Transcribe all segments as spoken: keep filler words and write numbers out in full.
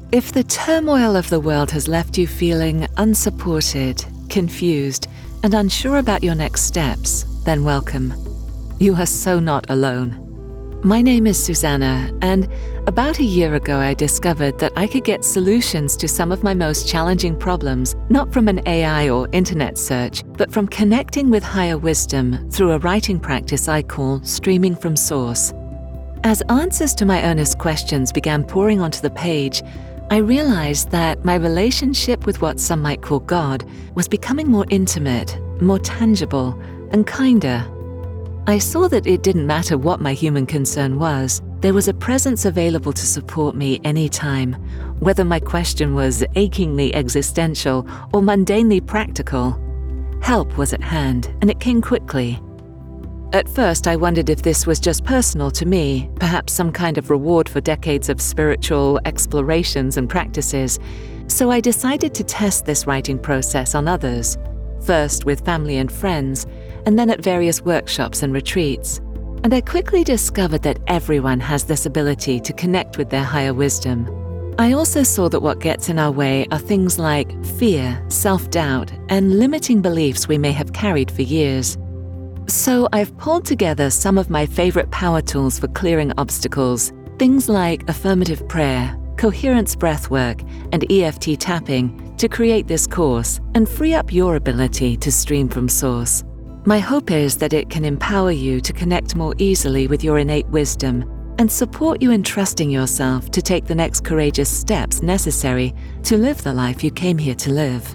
If the turmoil of the world has left you feeling unsupported, confused, and unsure about your next steps, then welcome. You are so not alone. My name is Susanna, and about a year ago I discovered that I could get solutions to some of my most challenging problems, not from an A I or internet search, but from connecting with higher wisdom through a writing practice I call streaming from source. As answers to my earnest questions began pouring onto the page, I realized that my relationship with what some might call God was becoming more intimate, more tangible, and kinder. I saw that it didn't matter what my human concern was, there was a presence available to support me anytime, whether my question was achingly existential or mundanely practical. Help was at hand, and it came quickly. At first, I wondered if this was just personal to me, perhaps some kind of reward for decades of spiritual explorations and practices, so I decided to test this writing process on others, first with family and friends, and then at various workshops and retreats. And I quickly discovered that everyone has this ability to connect with their higher wisdom. I also saw that what gets in our way are things like fear, self-doubt, and limiting beliefs we may have carried for years. So I've pulled together some of my favorite power tools for clearing obstacles, things like affirmative prayer, coherence breathwork, and E F T tapping to create this course and free up your ability to stream from source. My hope is that it can empower you to connect more easily with your innate wisdom and support you in trusting yourself to take the next courageous steps necessary to live the life you came here to live.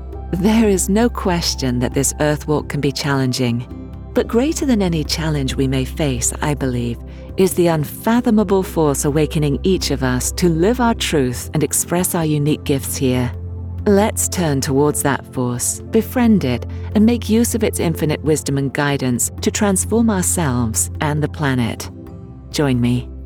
There is no question that this earth walk can be challenging. But greater than any challenge we may face, I believe, is the unfathomable force awakening each of us to live our truth and express our unique gifts here. Let's turn towards that force, befriend it, and make use of its infinite wisdom and guidance to transform ourselves and the planet. Join me.